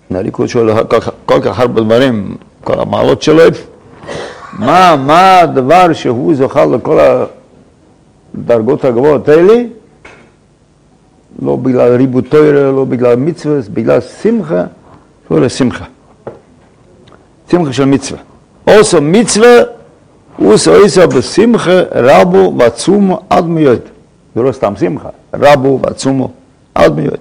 הליכוד שואל כל כך הרבה דברים, כל המעלות שלו, מה הדבר שהוא זוכה לכל הדרגות הגבוהות האלה? לא בגלל ריבוד תורה, לא בגלל מצווה, בגלל שמחה, לא לשמחה. שמחה של מצווה. עושה מצווה, עושה בשמחה רבו ועצומו עד מיועד. זה לא סתם שמחה, רבו ועצומו עד מיועד.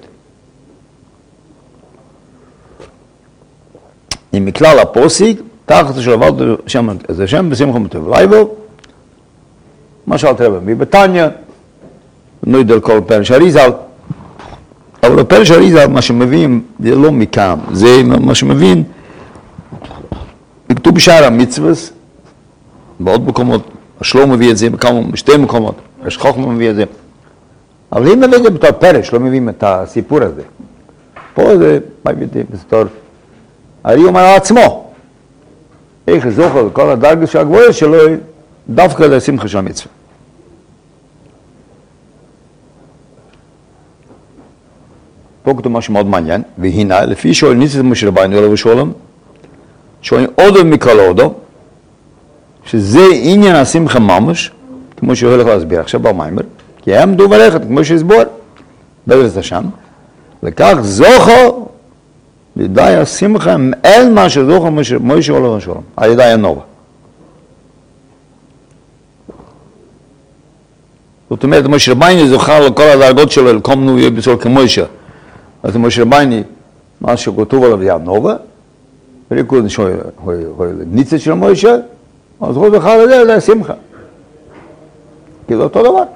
אם מכלל הפוסק, תחת שלבד שם, זה שם בשמחה מטוב לייבו, מה שאלת רבי מבתניה, נוידל כל פרש אריזל, אבל הפרש אריזל, מה שמבין, זה לא מכאן, זה מה שמבין, בכתוב בשאר המצווס, בעוד מקומות, השלום מביא את זה, בשתי מקומות, יש חוכמה מביא את זה, אבל אם נביא את זה בתור פרש, לא מביאים את הסיפור הזה. פה זה, מה הבאתי בסתור, הרי אומר על עצמו, איך זוכר לכל הדרגה שהגבוהה שלו, דווקא לשמחה של המצווה. פה כתוב משהו מאוד מעניין, והנה, לפי שואל ניסית משה רביינו אלוהו ושולם, שואלים עודו מכל עודו, שזה עניין השמחה ממש, כמו שהוא הולך להסביר עכשיו במיימר, כי הם דו ולכת, כמו שהסבור, בעזרת השם, וכך זוכר, לידי השמחה אין מה שזוכר משה אלוהו ושולם, על ידי הנובה. זאת אומרת, משה רביינו זוכר לכל הדרגות שלו, לקומנו יהיה בסול כמושה. אז משה רביינו, מה שכתוב עליו זה הנובה, ולכוד הוא ניצת של משה, אז הוא זוכר לזה, זה השמחה. כי זה אותו דבר.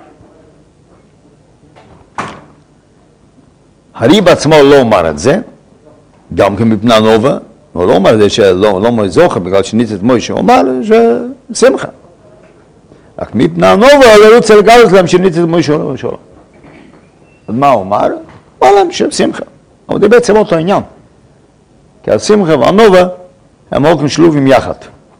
הריב עצמו לא אומר את זה, גם כמפני הנובה, הוא לא אומר את זה שלא זוכר, בגלל שניצת משה, הוא אומר שזה שמחה. רק מפני הנובה, הוא רוצה לגלות להם שניצת משה לא שלו. אז מה הוא אומר? הוא אומר להם שמחה. אבל זה בעצם אותו עניין. כי השמחה והנובה הם הולכים שלובים יחד.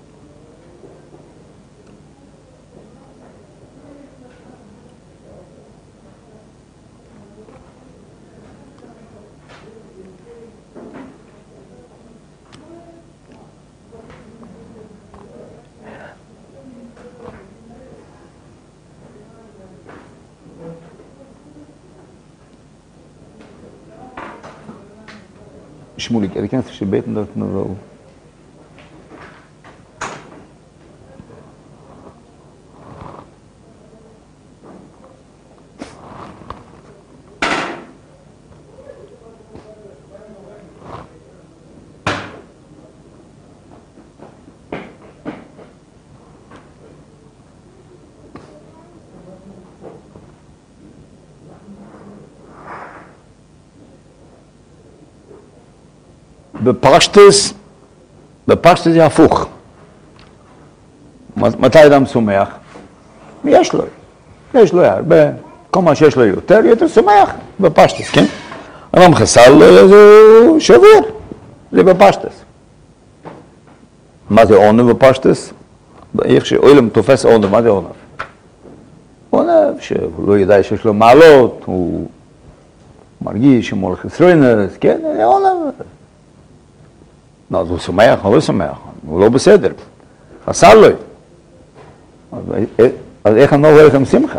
Schmulik, erkennst du, beten dort nur so. בפשטוס זה הפוך. מתי אדם שמח? יש לו הרבה, כל מה שיש לו יותר שמח בפשטוס, כן? אדם חסר לו איזה שבור, זה בפשטוס. מה זה עונב בפשטוס? איך שאוילם תופס עונב, מה זה עונב? עונב שהוא לא ידע שיש לו מעלות, הוא מרגיש שמולך חסרונס, כן? זה עונב. אז הוא שמח או לא שמח, הוא לא בסדר, חסר לו. אז איך אני לא רואה לכם שמחה?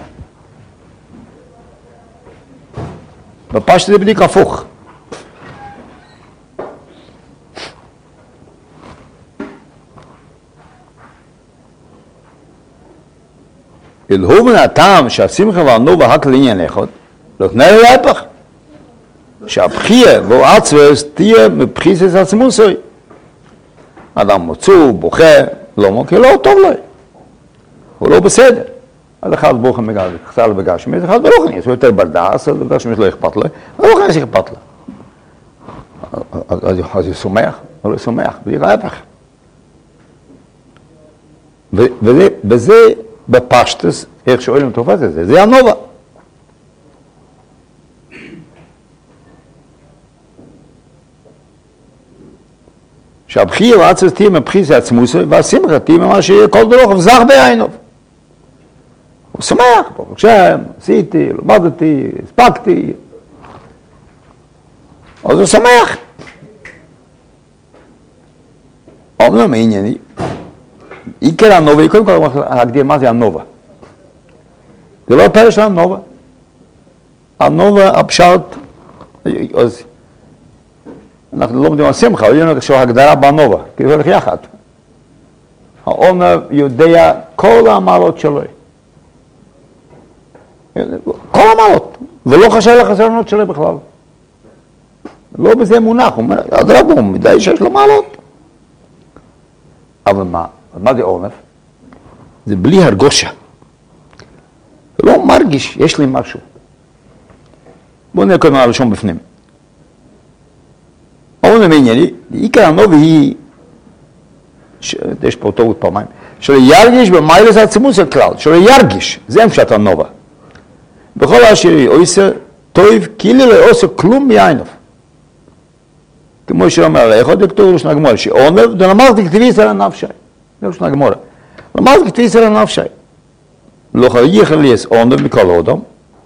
בפשט זה בדיוק הפוך. אלהובן הטעם שהשמחה והנובה רק לעניין אחד, לא תנאי להפך. שהבחייה ועצבס תהיה מבחיסס עצמוסוי. אדם מוצוא, בוכה, לא מוקר, לא טוב לו. הוא לא בסדר. אז אחד בוכה חסר לו בגשמי, אז אחד ברוחני, יש לו יותר ברדס, אז בגשמי לא אכפת לו, אז לא כנס אכפת לו. אז הוא שמח, הוא לא שמח, בלי להפך. וזה בפשטס, איך שואלים תופס את זה, זה הנובה. שהבחיר ועצס תהיה מבחיס עצמוסו, והשמחה תהיה ממה שיהיה כל דרוך וזך בעיניו. הוא שמח, ברוך השם, עשיתי, למדתי, הספקתי. אז הוא שמח. אבל מענייני, עיקר הנובה, קודם כל להגדיר מה זה הנובה. זה לא הפרש של הנובה. הנובה, הפשט, אז אנחנו לא מדברים על שמחה, אבל יש לנו הגדרה בנובה, כי זה הולך יחד. העונב יודע כל המעלות שלו. כל המעלות, ולא חשב לחסרונות שלו בכלל. לא בזה מונח, הוא אומר, אדרבה, הוא מדי שיש לו מעלות. אבל מה זה עונב? זה בלי הרגושה. זה לא מרגיש, יש לי משהו. בואו נראה קודם הראשון בפנים. העונב ענייני, עיקר הנובה היא, יש פה טעות פעמיים, שלא ירגיש במיילס העצמות של כלל, שלא ירגיש, זה פשט הנובה. בכל אשר עושה טוב, כאילו לא עושה כלום מעיניו. כמו שאומר, יכול דקטור לשנה גמורה, שעונב, דנאמרתי כתבי ישראל הנפשי. זה לשנה גמורה. דנאמרתי כתבי ישראל הנפשי. לא יכול להיות עונב מכל אדם,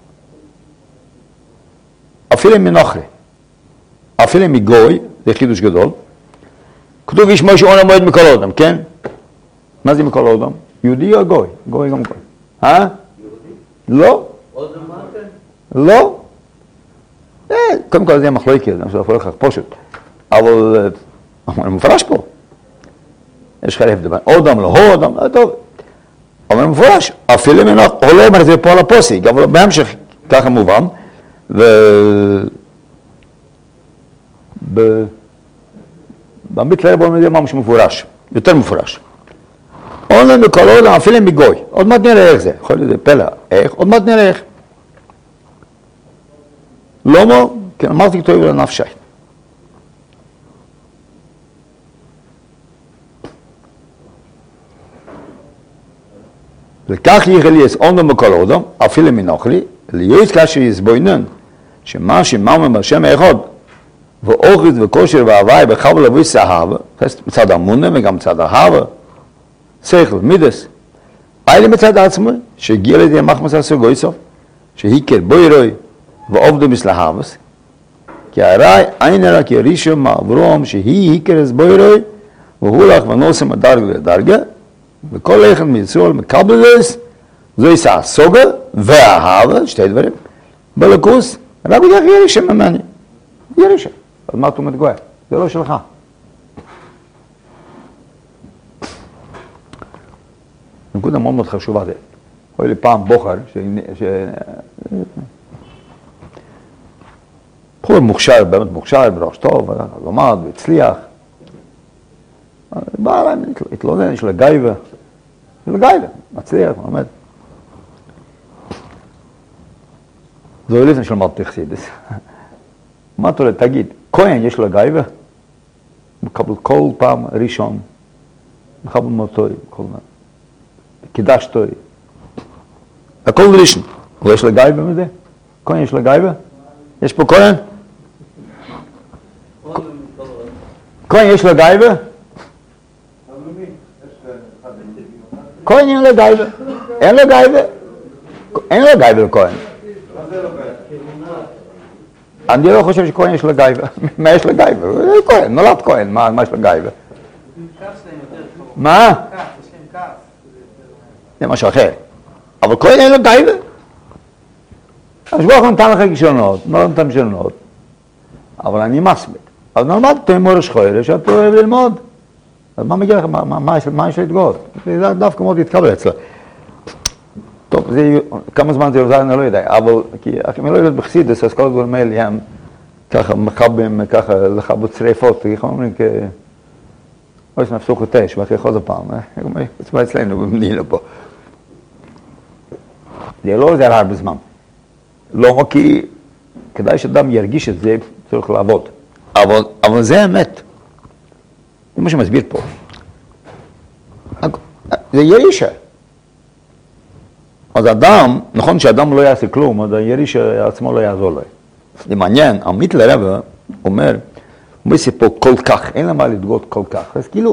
אפילו מנוחרי, אפילו מגוי, זה חידוש גדול. כתוב יש משהו עונב מועד מכל אדם, כן? מה זה מכל אדם? יהודי או גוי? גוי גם גוי. יהודי? לא. לא. קודם כל זה מחלוקת, אני חושב לך פשוט. אבל מפורש פה. יש חלף דבר. אודם, לא אודם, טוב. אבל מפורש, אפילו מנוח, הוא לא אומר את זה פה על הפוסק, אבל בהמשך ככה מובן. במיתלה בוא נדע מה מפורש, יותר מפורש. אודם בכל אודם, אפילו מגוי. עוד מעט נראה איך זה. יכול להיות פלא, איך? עוד מעט נראה איך. למה? כי אמרתי כתוב לנפשי. וכך יכול להיות עונב בכל אדם, אפילו מנוחרי, להיות כאשר יסבוינן, שמה שמאמין בשם האחד, ואוכת וכושר והוואי בחבל אבויס אהבה, מצד אמונה וגם מצד אהבה, שכל, מידס, פיילים מצד עצמו, שהגיע לידי מחמס הסוגוי סוף, שהיקר בוירוי ועובדו מסלהבס, כי הרי אין רק ירישו מעברום שהיא היקר את בוירוי, והוא לך ונוסם הדרגה לדרגה, וכל אחד מישראל מקבל לס, זו יישא הסוגה והאהבה, שתי דברים, בלקוס, רק בדרך ירישה ממני, ירישה. אז מה אתה מתגועה? זה לא שלך. נקודה מאוד מאוד חשובה זה. היה לי פעם בוחר, בחור מוכשר, באמת מוכשר, בראש טוב, לומד והצליח. בא אליי, התלונן, יש לה גייבה. יש לה גייבה, מצליח, לומד. זו לפני שלמדתי חסידות. מה אתה אומר, תגיד, כהן יש לו גייבה? מקבל כל פעם ראשון, מקבל מותוי, כל פעם. קידשתוי. הכל ראשון. הוא יש לו גייבה מזה? כהן יש לו גייבה? יש פה כהן? כהן יש לו גייבה? כהן אין לו גייבה. אין לו גייבה. אין לו גייבה לכהן. אני לא חושב שכהן יש לו גייבה. מה יש לו גייבה? הוא כהן, נולד כהן, מה יש לו גייבה? מה? זה משהו אחר. אבל כהן אין לו גייבה. אז ברוך הוא נתן לך כישרונות, לא נתן כישרונות. אבל אני מסמיק. אז נלמד אותו עם מורש חוירה, שאתה אוהב ללמוד. אז מה מגיע לך? מה יש להתגאות? זה דווקא מאוד להתקבל אצלו. טוב, כמה זמן זה עוזר, אני לא יודע, אבל כי אני לא יודעת בחסידות, אז כל הדברים האלה הם ככה מחבים, ככה לחבות שריפות, איך אומרים, אוי שנפסוך את אש, ואחרי עוד הפעם, זה אצלנו במדינה פה. זה לא עוזר הרבה זמן. לא, כי כדאי שאדם ירגיש את זה, צריך לעבוד. אבל זה האמת. זה מה שמסביר פה. זה ירישה. אז אדם, נכון שאדם לא יעשה כלום, אז הירישה עצמו לא יעזור לו. זה מעניין, עמית לרבא אומר, הוא עושה פה כל כך, אין למה להתגאות כל כך. אז כאילו,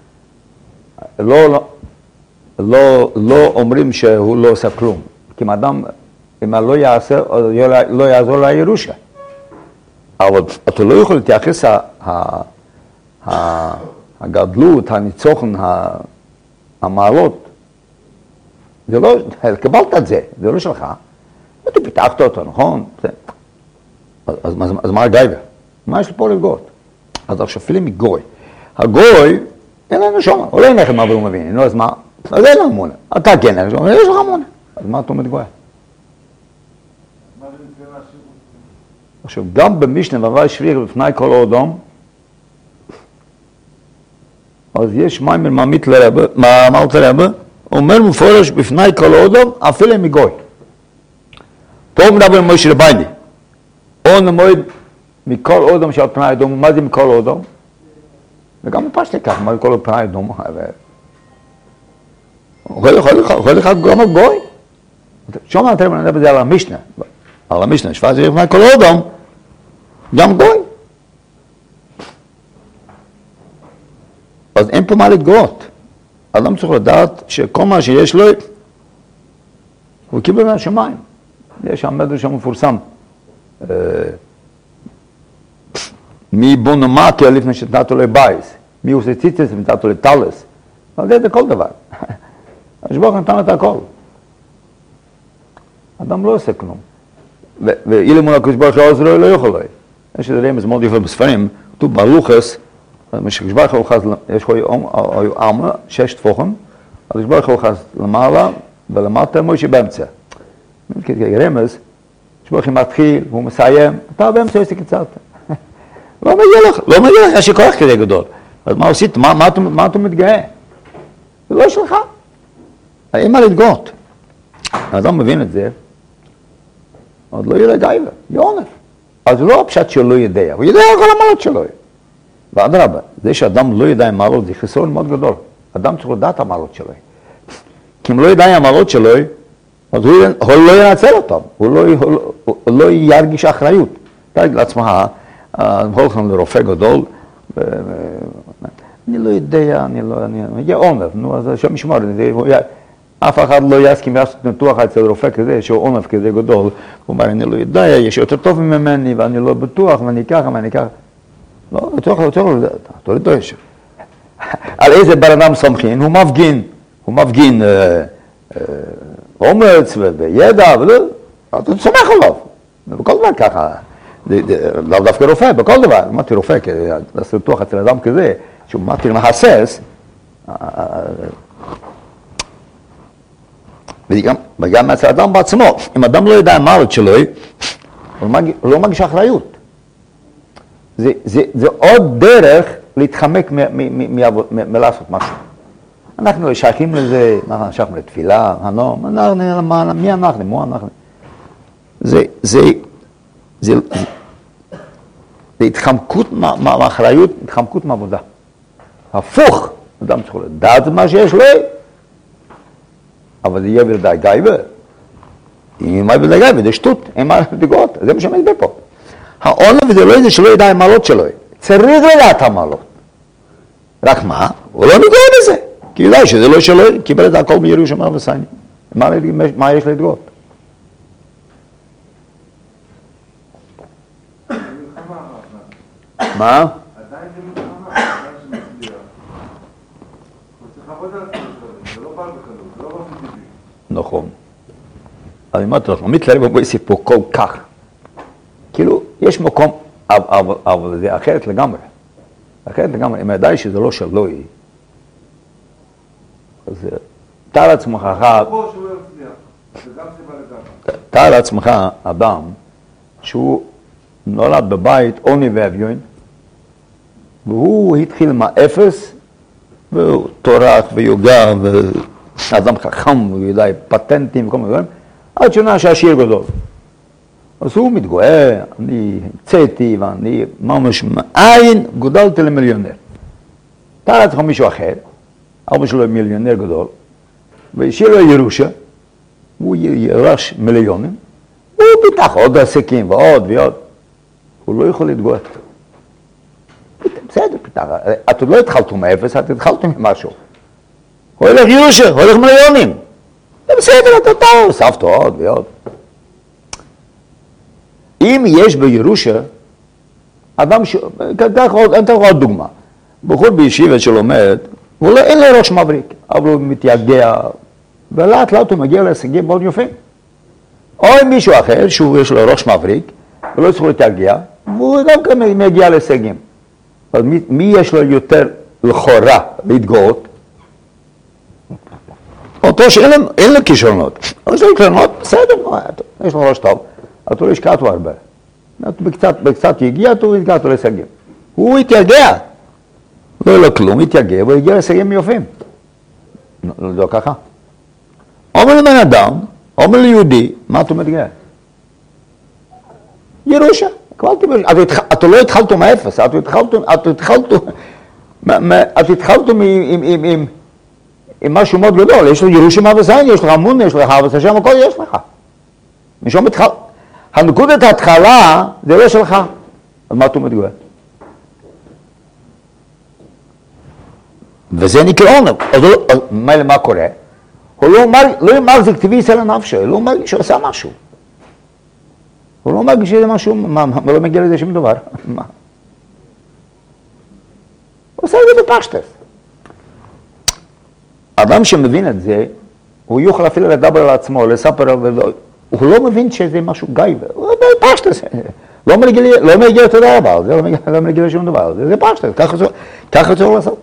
לא אומרים שהוא לא עושה כלום. כי אם אדם, אם לא יעשה, לא יעזור לירושה. אבל אתה לא יכול להתייחס הגדלות, הניצוחן, המעלות, זה לא, קבלת את זה, זה לא שלך. אתה פיתחת אותו, נכון? אז מה הגייבר? מה יש לו פה לגות? אז עכשיו אפילו מגוי. הגוי, אין לנו שומע, הוא לא אין לכם מה והוא מבין, נו אז מה? אז אין לו אמונה. אתה כן, יש לך אמונה. אז מה אתה עומד גוי? עכשיו, גם במשנה והווי שביעי בפני כל האדום, אז יש מיימר מעמית לרבה, מאמרת לרבה, אומר מפורש בפני כל האדום, אפילו מגוי. פה מדבר משה רבייני. או נמוד מכל אדם של פני האדום, מה זה מכל אדם? וגם בפשטי כך, מה זה כל פני האדום? יכול לך גם הגוי? שומע, אני מדבר בזה על המשנה. על המשנה, שפעה זה לפני כל אדם, גם גוי. אז אין פה מה להתגאות. אדם צריך לדעת שכל מה שיש לו, הוא קיבל מהשמיים. יש שם מדרש המפורסם. מי בונו מקל לפני שנתתו לבייס, מי עושה ציצס ונתתו לטלס, אבל זה כל דבר. השבוח נתן את הכל. אדם לא עושה כלום. ואילמון הקשבוח לא יכול לו. יש איזה רמז מאוד יפה בספרים, כתוב בלוחס, כשקשבוח יש לו עמה, 6 טפוחים, אז כשבוח הולכס למעלה ולמטה מוישה באמצע. רמז, כשבוח מתחיל והוא מסיים, אתה באמצע עושה קצת. לא מגיע לך, יש לי כוח כזה גדול. אז מה עשית? מה אתה מתגאה? זה לא שלך. אין מה להתגאות. האדם מבין את זה, עוד לא יראה גייבה, יונף. אז לא הפשט שהוא לא יודע, הוא יודע כל המעלות שלו. ואדרבה, זה שאדם לא יודע מעלות, זה חיסרון מאוד גדול. אדם צריך לדעת המעלות שלו. כי אם לא יודע המעלות שלו, אז הוא לא ינצל אותם, הוא לא ירגיש אחריות. תגיד לעצמך, הולכים לרופא גדול, אני לא יודע, אני יהיה עונב, נו, אז שם משמור, אף אחד לא יסכים לעשות ניתוח אצל רופא כזה, שהוא עונב כזה גדול, הוא אומר, אני לא יודע, יש יותר טוב ממני, ואני לא בטוח, ואני ככה, לא, אתה לא דורש. על איזה בן אדם סומכים, הוא מפגין אומץ וידע, אתה סומך עליו, בכל דבר ככה. לאו דווקא רופא, בכל דבר, אמרתי רופא, לעשות ניתוח אצל אדם כזה, שהוא אמרתי להסס, וגם אצל אדם בעצמו, אם אדם לא יודע מה עוד שלו, הוא לא מרגיש אחריות. זה עוד דרך להתחמק מלעשות משהו. אנחנו שייכים לזה, אנחנו שייכים לתפילה, מי אנחנו? זה התחמקות מהאחריות, התחמקות מהעבודה. הפוך, אדם צריך לדעת מה שיש לו, אבל זה יהיה בלעדי גייבה. אם יהיה בלעדי גייבה, זה שטות, אין מה לדגות, זה מה שמדבר פה. העונב זה לא זה שלא ידע המעלות שלו, צריך לדעת המעלות. רק מה? הוא לא נגוע בזה, כי יודע שזה לא שלו, קיבל את הכל מירושה וסייני. מה יש לדגות? מה? עדיין זה מלחמה, עדיין שמצליח. הוא צריך לעבוד על עצמו, זה לא בא בקלות, זה לא באופן טבעי. נכון. אבל אמרתי לך, עמית לרב בויסי פה כל כך. כאילו, יש מקום, אבל זה אחרת לגמרי. אחרת לגמרי, אם ידעי שזה לא שלו היא, אז תאר לעצמך אחד, תאר לעצמך אדם שהוא נולד בבית עוני ואביון, והוא התחיל מהאפס, והוא טורח ויוגע, ואדם חכם, הוא יודע, פטנטים וכל מיני דברים, עד שונה שעשיר גדול. אז הוא מתגואה, אני המצאתי ואני ממש מאין גודלתי למיליונר. תאר לעצמך מישהו אחר, אבא שלו מיליונר גדול, והשאיר לו ירושה, הוא ירש מיליונים, הוא פיתח עוד עסקים ועוד, הוא לא יכול להתגואה. בסדר, פיתח, את עוד לא התחלתם מאפס, את התחלתם ממשהו. הוא הולך ירושה, הוא הולך מיליונים. זה בסדר, אתה טוב, הוספת עוד ועוד. אם יש בירושה, אדם אני אתן לך עוד דוגמה. בחור בישיבה שלומד, אין לו ראש מבריק, אבל הוא מתייגע, ולאט לאט הוא מגיע להישגים מאוד יפים. או עם מישהו אחר, שיש לו ראש מבריק, ולא צריך להתייגע, והוא גם כן מגיע להישגים. אז מי יש לו יותר לכאורה להתגאות? אותו שאין לו כישרונות. יש לו כישרונות, בסדר, יש לו ראש טוב, אבל הוא השקע אותו הרבה. בקצת יגיע, הוא יגיע אותו להישגים. הוא התייגע. לא יהיה לו כלום, התייגע, והוא הגיע להישגים יפים. לא ככה. אומר לבן אדם, אומר ליהודי, מה אתה מתגאה? ירושה. אתה לא התחלת מאפס, אתה התחלת עם משהו מאוד גדול. יש לך ירושה מהבסיין, יש לך אמונה, יש לך אהבת השם, הכל יש לך. משום התחל. הנקודת ההתחלה זה לא שלך. אז מה אתה מתגאה? וזה נקרא עונג. אז מה קורה? הוא לא מחזיק טבעי אצל הנפשו, הוא לא מרגיש שהוא עשה משהו. הוא לא מרגיש שזה משהו, הוא לא מגיע לזה שום דבר. הוא עושה את זה בפשטס. אדם שמבין את זה, הוא יוכל אפילו לדבר על עצמו, לספר, הוא לא מבין שזה משהו גייבר, הוא בפשטס. לא מגיע אותו דבר, לא מגיע לשום דבר, זה פשטס, ככה צריך לעשות.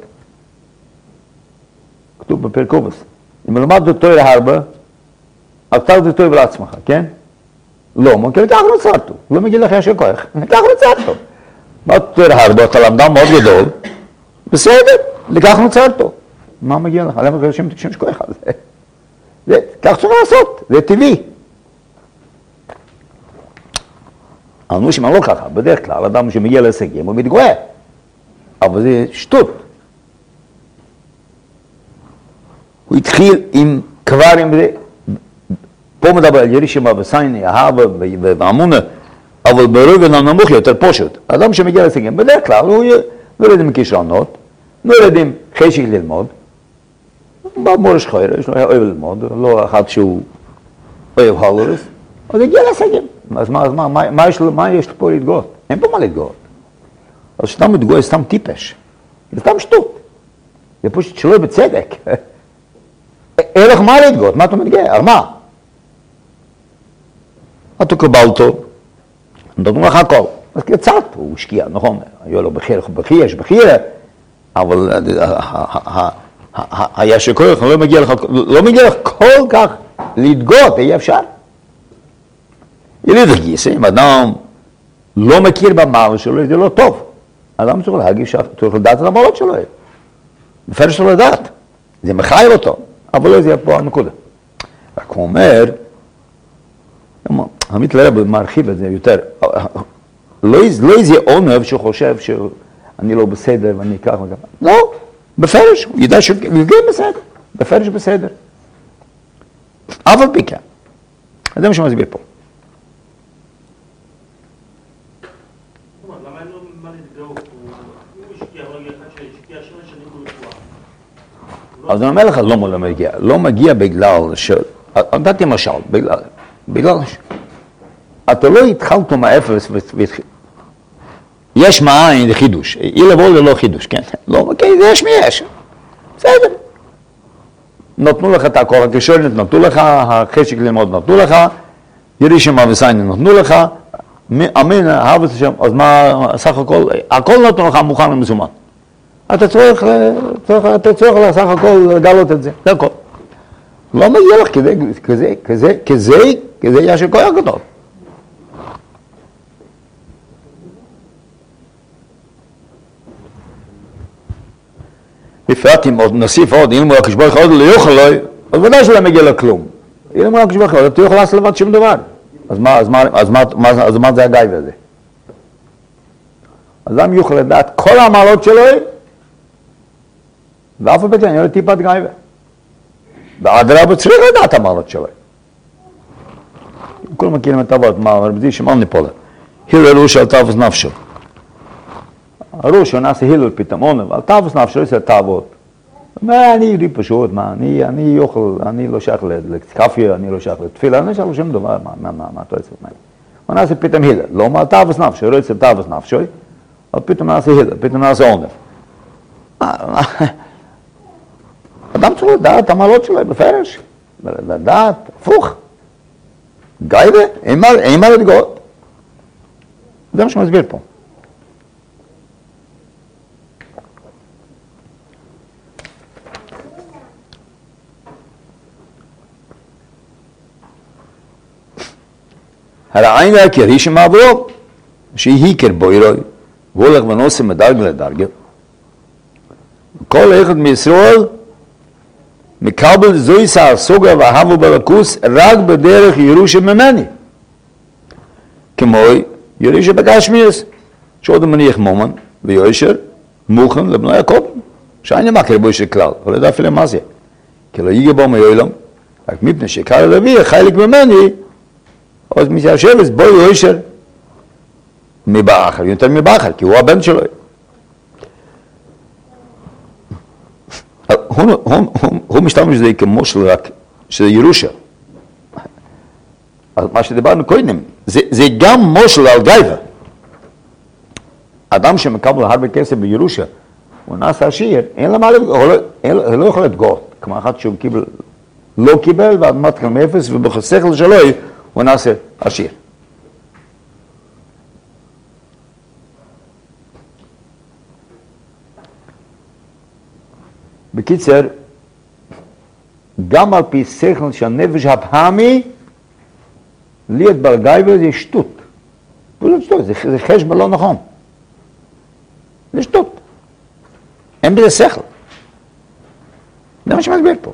כתוב בפרקובס. אם למד אותו הרבה, אז תלת אותו לעצמך, כן? לא, כי לכך נוצרתו, לא מגיע לך יש כוח, לכך נוצרתו. מה יותר הרבה, אתה למדה מאוד גדול, בסדר, לכך נוצרתו. מה מגיע לך? למה שם שכוח על זה? כך צריך לעשות, זה טבעי. אנשים לא ככה, בדרך כלל, אדם שמגיע להישגים, הוא מתגאה. אבל זה שטות. הוא התחיל כבר עם זה, פה מדבר על ירישמה וסייני, אהבה ואמונה, אבל ברובד הנמוך יותר פשוט. אדם שמגיע להישגים, בדרך כלל הוא לא יודע עם כישרונות, לא יודע עם חשק ללמוד, במורש חיירה, יש לו אוהב ללמוד, לא אחד שהוא אוהב הלורס, אז הגיע להישגים. אז מה יש פה להתגאות? אין פה מה להתגאות. אז סתם מתגאות, סתם טיפש, זה סתם שטות. זה פשוט שלא בצדק. אין לך מה להתגאות, מה אתה מתגאה? על מה? אתה קיבלתו, נתנו לך הכל. אז קצת, הוא השקיע, נכון, היה לו יש בחיר, אבל היה שכוח, לא מגיע לך כל כך להתגאות, אי אפשר. יליד הגיס, אם אדם לא מכיר במעלה שלו, זה לא טוב. אדם צריך להגיש, צריך לדעת את המעלות שלו. מפרש לו לדעת, זה מחייב אותו. אבל לא זה פה הנקודה. רק הוא אומר, עמית לרב מרחיב את זה יותר, לא איזה עונב שחושב שאני לא בסדר ואני כך וכך. לא, בפרש, הוא ידע שהוא יפגע בסדר, בפרש בסדר. אבל פיקה. זה מה שמסביר פה. למה אין לו מה להתגאות? הוא השקיע, רגע אחד שהשקיע 7 שנים ברפואה. אז אני אומר לך, לא מגיע. לא מגיע בגלל נתתי משל, בגלל אתה לא התחלת מאפס, יש מאין חידוש, אי לבוא ללא חידוש, כן? לא, זה יש מיש, בסדר. נתנו לך את הכוח הכישרונות, נתנו לך, החשק ללמוד נתנו לך, ירישמה וסייני נתנו לך, אמין, אהבת השם, אז מה, סך הכל נתנו לך מוכן ומזומן. אתה צריך לסך הכל לגלות את זה, זה הכל. לא מגיע לך כזה יש כוח גדול. בפרט אם נוסיף עוד, אם הוא הקשבור אחד לא יוכל לו, אז ודאי שלא מגיע לו כלום. אם הוא הקשבור אחד, אתה יכול לעשות לבד שום דבר. אז מה זה הגיא בזה? אדם יוכל לדעת כל המעלות שלו, ואף על פי כן, יהיה טיפת גיא. והאדרבה צריך לדעת המעלות שלו. כולם מכירים את אבות, מה, רבי שמעון ניפולה. הלל ראש על תאווס נפשו. הראש נעשה הלל פתאום עונב, על תאווס נפשו יש תאוות. אני יהודי פשוט, אני יוכל, אני לא שייך לקפיה, אני לא שייך לתפילה, אני לא שייך לשום דבר, מה אתה רוצה ממני? הוא נעשה פתאום הלל, לא מה תאווס נפשו, ראש על תאווס נפשו, אבל פתאום נעשה הלל, פתאום נעשה עונב. אדם צריך לדעת המעלות שלו בפרש, לדעת, הפוך. גייבה, אין מה להתגאות. זה מה שמסביר פה. הרעין העיקרי שמעברו, שהיא כרבוירוי, והוא הולך ונוסע מדרגה לדרגה. כל אחד מישראל מקבל זוהי סוגה והבו בלכוס רק בדרך ירושה ממני. כמו ירושה בגשמיאס, שעוד מניח מומן ויושר מוכן לבנוי הקודם. שאין מה כרבוי של כלל, אבל לדעת אפילו מה זה. כי לא ייגע בו מיועלם, רק מפני שקרא לוי, חלק ממני, אז מתיישב, בו יושר מבאחר, יותר מבאחר, כי הוא הבן שלו. הוא משתמש בזה כמו של רק, שזה ירושה. אז מה שדיברנו קודם, זה גם מושל על גייבה. אדם שמקבל הרבה כסף בירושה, הוא נעשה עשיר, אין לו מה להתגאות, הוא לא יכול להתגאות. כמו אחד שהוא לא קיבל, ועד מתחיל מאפס, ובשכל שלו הוא נעשה עשיר. בקיצר, גם על פי שכל של הנפש הפעמי, להיות בעל גייבה זה שטות. זה לא שטות, זה חשבון לא נכון. זה שטות. אין בזה שכל. זה מה שמסביר פה.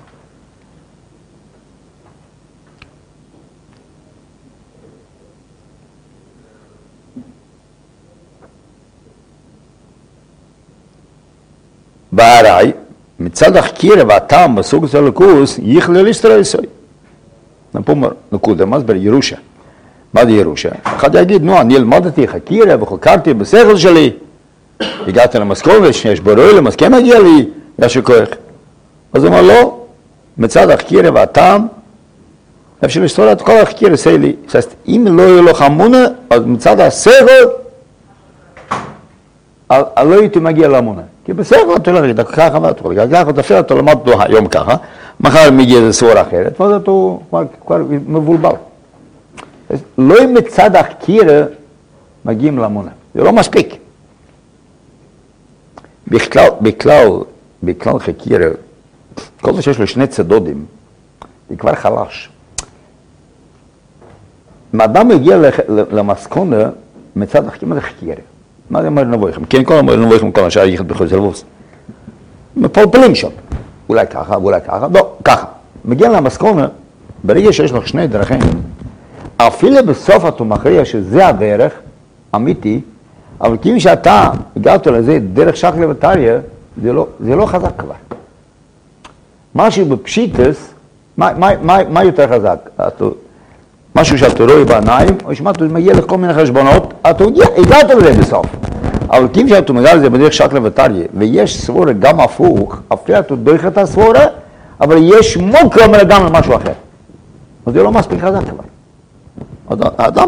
והרי, מצד החקירה והטעם בסוג של הלכוס, יכלה להסתראה סוי. פה נקודה, מה זה ירושה? מה זה ירושה? אחד יגיד, נו, אני אלמדתי חקירה וחקרתי בשכל שלי, הגעתי למסכובת, שיש בורא אז כן מגיע לי, יש כוח. אז הוא אומר, לא, מצד החקירה והטעם, אפשר להסתראה את כל החקירה, עשה לי. זאת אומרת, אם לא יהיה לו חמונה, אז מצד השכל, לא הייתי מגיע לאמונה. כי בסדר, אתה הולך להגיד ככה, ואתה הולך להגיד ככה, תפעיל, אתה למד אותו היום ככה, מחר מגיע איזה סבורה אחרת, ואז אתה כבר מבולבל. לא מצד החקירה מגיעים לאמונה, זה לא מספיק. בכלל חקירה, כל זה שיש לו שני צדודים, זה כבר חלש. אם אדם מגיע למסקונה מצד החקירה, מה זה חקירה? מה זה אומר נבויכם? כן, כל אומר נבויכם, כל השאר ייחד בחוזר לבוס. מפלפלים שם. אולי ככה, ואולי ככה. לא, ככה. מגיע למסקונה, ברגע שיש לך שני דרכים, אפילו בסוף אתה מכריע שזה הדרך, אמיתי, אבל כאילו שאתה הגעת לזה דרך שקלה וטריה, זה לא חזק כבר. משהו בפשיטס, מה יותר חזק? משהו שאתה רואה בעיניים, או שמעת, הוא מגיע לכל מיני חשבונות, אתה הגעת לזה בסוף. אבל כאילו שאתה מגיע לזה בדרך שקלה וטריה, ויש סבורה גם הפוך, אפילו אתה דורך את הסבורה, אבל יש מוקר גם למשהו אחר. אז זה לא מספיק חזק כבר. האדם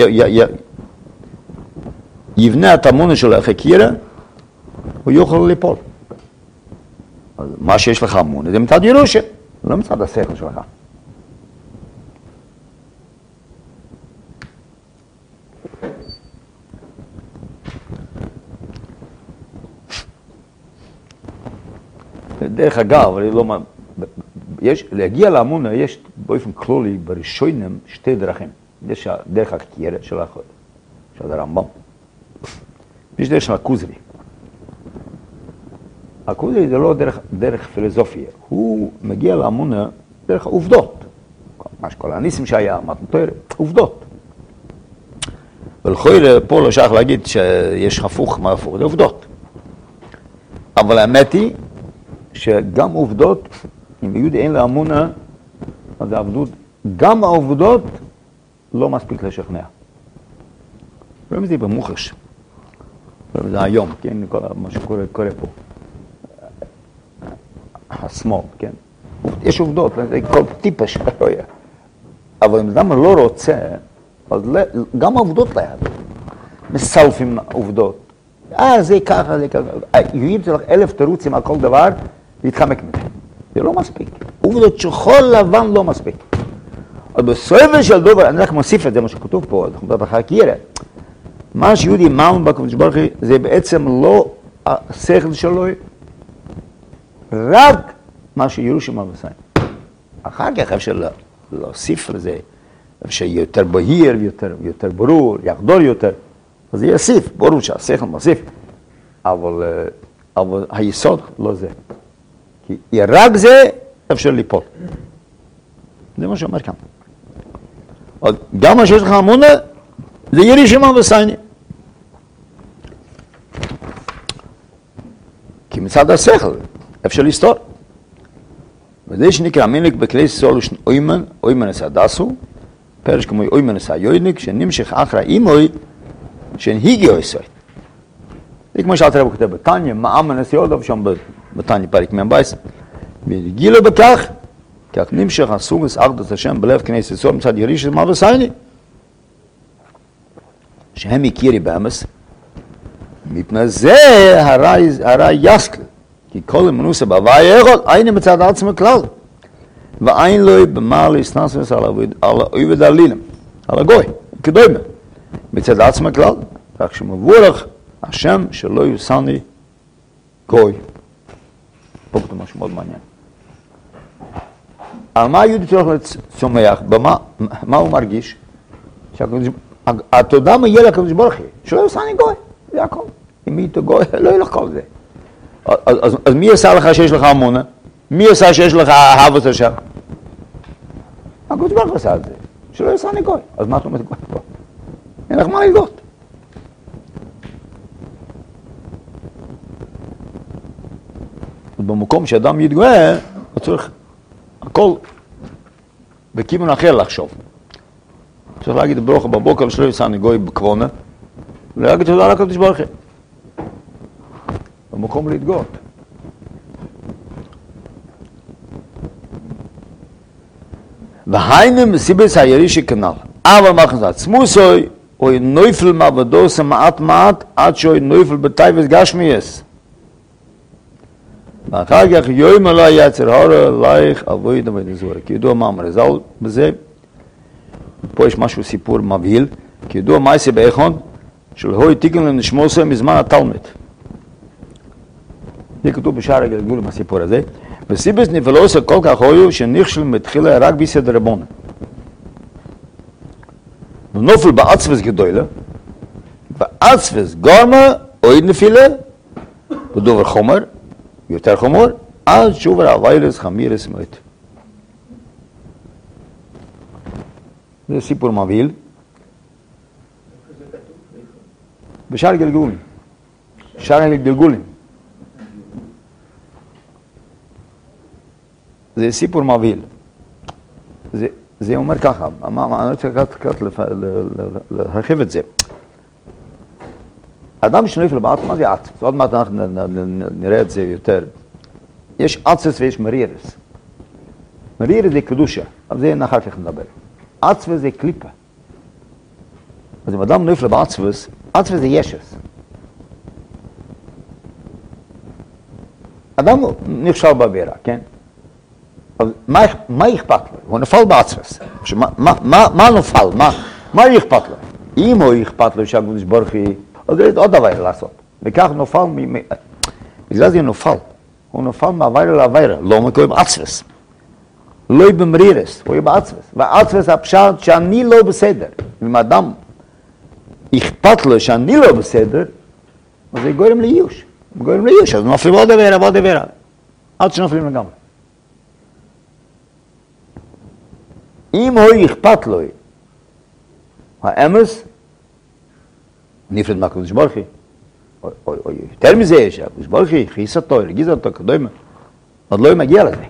שיבנה את המונה של החקירה, הוא יוכל ליפול. אז מה שיש לך המונה זה מצד ירושה, לא מצד השכל שלך. דרך אגב, להגיע לאמונה יש באופן כללי בראשונים שתי דרכים. יש דרך החקירה של הרמב"ם. יש דרך של הכוזרי. הכוזרי זה לא דרך פילוסופיה, הוא מגיע לאמונה דרך העובדות. מה שכל הניסים שהיה, עובדות. ולכן פה לא שייך להגיד שיש הפוך מה הפוך, זה עובדות. אבל האמת היא שגם עובדות, אם יהודי אין לה אמונה, אז העבדות, גם העובדות לא מספיק לשכנע. רואים את זה במוחש. רואים את זה היום, כן? כל מה שקורה פה. השמאל, כן? יש עובדות, זה כל טיפש. אבל אם אדם לא רוצה, אז גם העובדות ליד. מסלפים עובדות. זה ככה, זה ככה. יהיו לך 1000 תירוצים על כל דבר, להתחמק מזה. זה לא מספיק. עובדות שחור לבן לא מספיק. אבל בסופו של דבר, אני רק מוסיף את זה, מה שכתוב פה, אנחנו מדברים אחר כירה. מה שיהודי מאמין בקדוש ברוך הוא, זה בעצם לא השכל שלו, רק מה שירושים המסיים. אחר כך אפשר להוסיף לזה, אפשר יותר בהיר, יותר ברור, יחדור יותר, אז זה יוסיף, ברור שהשכל מוסיף, אבל היסוד לא זה. כי רק זה אפשר ליפול. זה מה שאומר כאן. גם מה שיש לך אמונה, זה ירושים המסיים. כי מצד השכל אפשר לסתור. וזה שנקרא מינק בכלי ישראל ושן אוימן עשה דסו, פרש כמו אוימן עשה יוידניק, שנמשך אחרי אימוי, שהנהיגי עשוי. זה כמו שאלת רב כותב בתניה, מאמן עשה יודוב שם בתניה פרק מבייס, וגילו בכך, כך נמשך הסוגס אחדות השם בלב כנסת ישראל מצד יריש מה וסייני, שהם הכירי באמס, מפני זה הרי יסקל, כי כל אמונוסה בהוואי יכול, אין מצד עצמו כלל. ואין לו במה להסנסס על עובד הלילם, על הגוי, כדומה. מצד עצמו כלל, רק שמבורך השם שלא יוסני גוי. פה כתוב משהו מאוד מעניין. על מה יהודי צריך לצומח? מה הוא מרגיש? התודה מגיע לקדוש ברוך הוא, שלא יוסני גוי, זה הכל. אם היא תגוי, לא ילך כל זה. אז מי עשה לך שיש לך אמונה? מי עשה שיש לך אהבת השם? הקדוש ברוך הוא עשה את זה, שלא יעשה נגוי. אז מה אתה אומר גוי פה? אין לך מה לגות. במקום שאדם יתגויה, הוא צריך הכל בכיוון אחר לחשוב. צריך להגיד ברוך בבוקר שלא יעשה נגוי בכוונה, ולהגיד תודה לקדוש ברוך הוא. במקום להתגות. והיינו מסיבס הירישי כנ"ל. אבל מחז עצמוסוי, הוא נויפל מעבדוס מעט מעט, עד שהוא נויפל בטייבס גשמייס. ואחר כך יום לא יצר הורה, לייך אבוי דמי דזורה. כי ידוע מה מרזל בזה, פה יש משהו סיפור מבהיל, כי ידוע מה יעשה באיכון, שלהוי תיקן לנשמוסו מזמן התלמד. זה כתוב בשער הגלגולים הסיפור הזה. וסיבס נבלוסה כל כך הויו שנכשל מתחילה רק ביסד רבונה. ונופל בעצבס גדולה, ועצבס גורמה אויד נפילה, בדובר חומר, יותר חומר, עד שובר הוויילס חמירס מועט. זה סיפור מבהיל. בשער הגלגולים. שער הגלגולים. זה סיפור מבהיל. זה אומר ככה, אני רוצה קצת להרחיב את זה. אדם שנויפל בעצמס, מה זה עצמס? עוד מעט אנחנו נראה את זה יותר. יש עצמס ויש מרירס. מרירס זה קדושה, אבל זה אחר כך נדבר. עצמס זה קליפה. אז אם אדם נויפל בעצמס, עצמס זה ישס. אדם נכשל בעבירה, כן? מה אכפת לו? הוא נפל בעצמס. מה נפל? מה אכפת לו? אם הוא אכפת לו שהקדוש ברוך הוא, אז יש עוד דבר לעשות. וכך נופל, בגלל זה נופל. הוא נופל מעבירה לעבירה, לא מקום בעצמס. לא במרירס, הוא בעצמס. והעצמס הפשט שאני לא בסדר. אם אדם אכפת לו שאני לא בסדר, אז זה גורם ליוש. גורם ליוש, אז נופלים עוד עבירה ועוד עבירה. עד שנופלים לגמרי. אם הוא אכפת לו, האמס, נפרד מהקדוש ברוך הוא, או יותר מזה, שהקדוש ברוך הוא הכניס אותו, הרגיז אותו, כדומה, עוד לא מגיע לזה.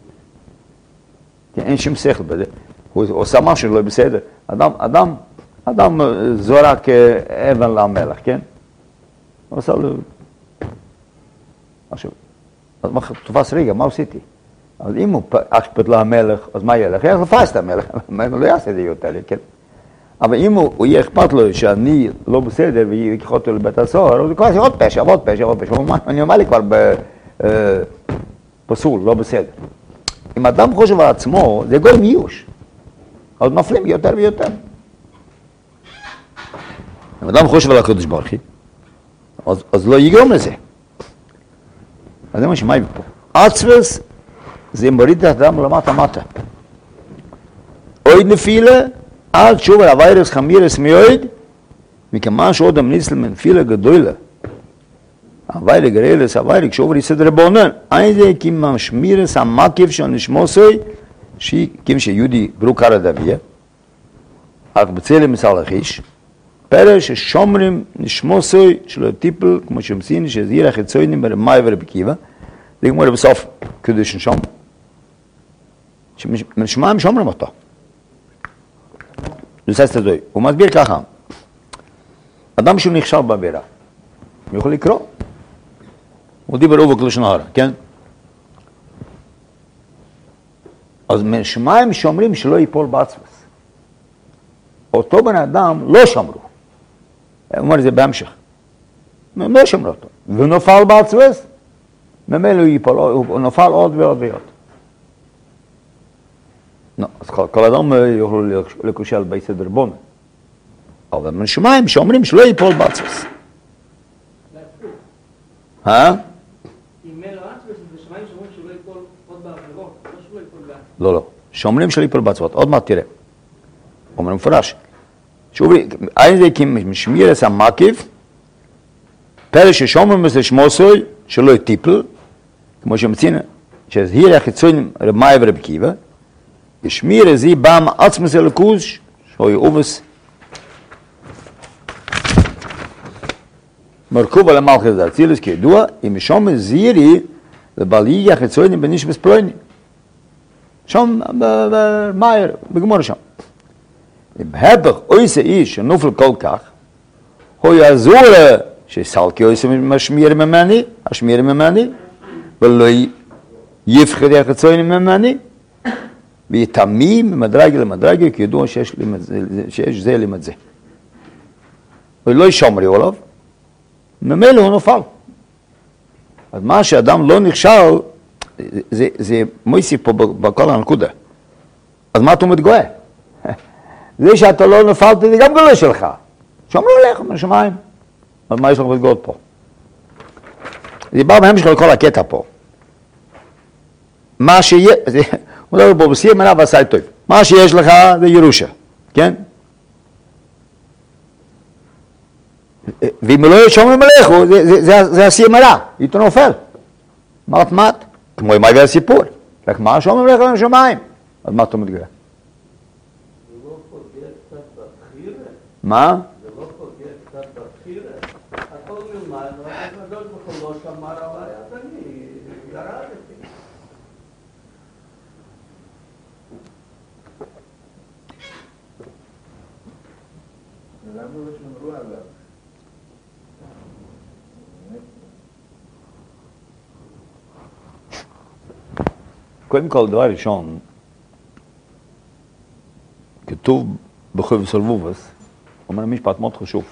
אין שום שכל בזה. הוא עושה משהו לא בסדר. אדם זורק אבן למלך, כן? הוא עושה לו משהו. אז תופס רגע, מה עשיתי? אבל אם הוא אכפת לו המלך, אז מה ילך? איך לפס את המלך? הוא לא יעשה את זה יותר, כן? אבל אם הוא יהיה אכפת לו שאני לא בסדר ויקח אותו לבית הסוהר, אז הוא כבר עוד פשע, ועוד פשע, ועוד פשע. אני אומר לי כבר פסול, לא בסדר. אם אדם חושב על עצמו, זה גורם ייאוש. אז נופלים יותר ויותר. אם אדם חושב על הקדוש ברוך הוא, אז לא יגרום לזה. אז זה מה שמיים פה. עצבס זה מוריד את האדם למטה מטה. אוי נפילה, עד שוב על הווירס חמירס מיועד, מכמה שעוד המניס למנפילה גדולה. הווירה גרלס, הווירה כשעובר יסד רבונן. אין זה כמה שמירס המקיף של נשמוסוי, כמה שיהודי ברוק הר הדביה, אך בצלם מסל החיש, פרש ששומרים נשמוסוי שלא טיפל, כמו שמסין, שזהיר החיצוינים ברמאי ורבקיבה, זה כמו לבסוף קדוש נשום. שמיים שומרים אותו. זה עושה את זה. הוא מסביר ככה, אדם שהוא נכשל בעבירה, הוא יכול לקרוא. הוא דיבר אובק לשון הרע, כן? אז משמיים שומרים שלא ייפול בעצמס. אותו בן אדם לא שמרו. הוא אומר זה בהמשך. הם לא שמרו אותו. ונופל בעצמס, ממילא הוא ייפול, הוא נופל עוד ועוד ועוד. אז כל אדם יכול לקושל ביסד רבונה. אבל משמיים שומרים שלא ייפול בעצמס. לא. שומרים שלא ייפול בעצמות. עוד מעט תראה. אומר מפורש. שובי, אין זה כמשמירס המקיף, פרש ששומרים את שמוסוי שלא יטיפל, כמו שמציין, שזהיר החיצונים רמאי ורבקיבה, ישמיר זי בם עצמס אלוקוז, שוי אובס, מרכוב על המלכת האצילס כידוע, אם שומר זירי לבעלי החיצונים בנשמס פלוינים. שם במאיר, בגמור שם. אם הפך אויסה איש שנופל כל כך, הוא יעזור שסלקי אויסה משמיר ממני, ולא יפחד החיצונים ממני, ויתמים ממדרגה למדרגה, כי ידוע שיש זה לימד זה. ולא ישומרי עליו, ממילא הוא נופל. אז מה שאדם לא נכשל, זה מויסיף פה בכל הנקודה. אז מה אתה מתגואה? זה שאתה לא נפלת, זה גם גולה שלך. שומרו עליך מהשמיים. אז מה יש לך מתגואות פה? זה בא בהמשך לכל הקטע פה. מה שיהיה, הוא מדבר פה בסיר מנה ועשה טוב. מה שיש לך זה ירושה, כן? ואם לא שומרים עליך, זה הסיר מנה, איתו נופל. מעט. כמו עם הגל סיפור. רק מה שומרים עליך מהשמיים? אז מה אתה מתגלה? זה לא פוגע קצת בבחירה? מה? זה לא פוגע קצת בבחירה? הכל מלמד, הקדוש ברוך הוא לא שמר עליי, אז אני ירדתי. למה לא שמרו עליו? קודם כל, דבר ראשון, כתוב בחוב סלבובס, אומר משפט מאוד חשוב.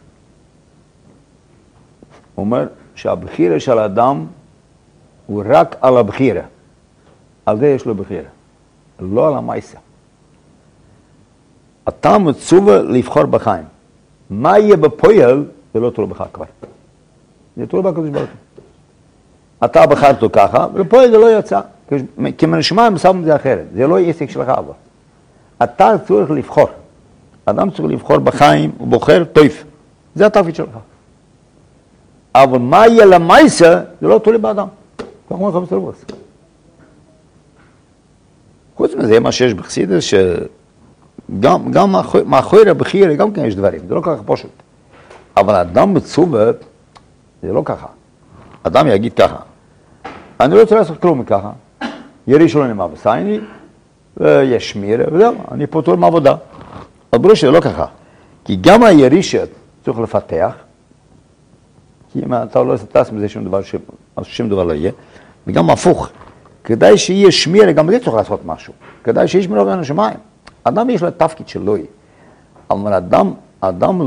הוא אומר שהבחירה של האדם הוא רק על הבחירה. על זה יש לו בחירה, לא על המעשה. אתה מצווה לבחור בחיים. מה יהיה בפועל, זה לא תלוי בך כבר. זה תלוי בקדוש ברוך הוא. אתה בחרת אותו ככה, ובפועל זה לא יצא. כי מנשמה מסתם זה אחרת, זה לא עסק שלך אבל. אתה צריך לבחור. אדם צריך לבחור בחיים, הוא בוחר טוב. זה התפקיד שלך. אבל מה יהיה למעשה, זה לא תלוי באדם. כך אומר חמש תלבוס. חוץ מזה, מה שיש בחסידות, שגם מאחורי הבחיר, גם כן יש דברים, זה לא ככה פשוט. אבל אדם מצווה, זה לא ככה. אדם יגיד ככה, אני לא רוצה לעשות כלום מככה, ירי שלא נאמר בסייני, ויש שמירה, וזהו, אני פותר מעבודה. אבל ברור שזה לא ככה. כי גם הירישה צריך לפתח, כי אם אתה לא תעש מזה שום דבר לא יהיה, וגם הפוך, כדאי שיהיה שמירה, גם בזה צריך לעשות משהו. כדאי שיש שמירה בין השמיים. אדם יש לו תפקיד שלו. אבל אדם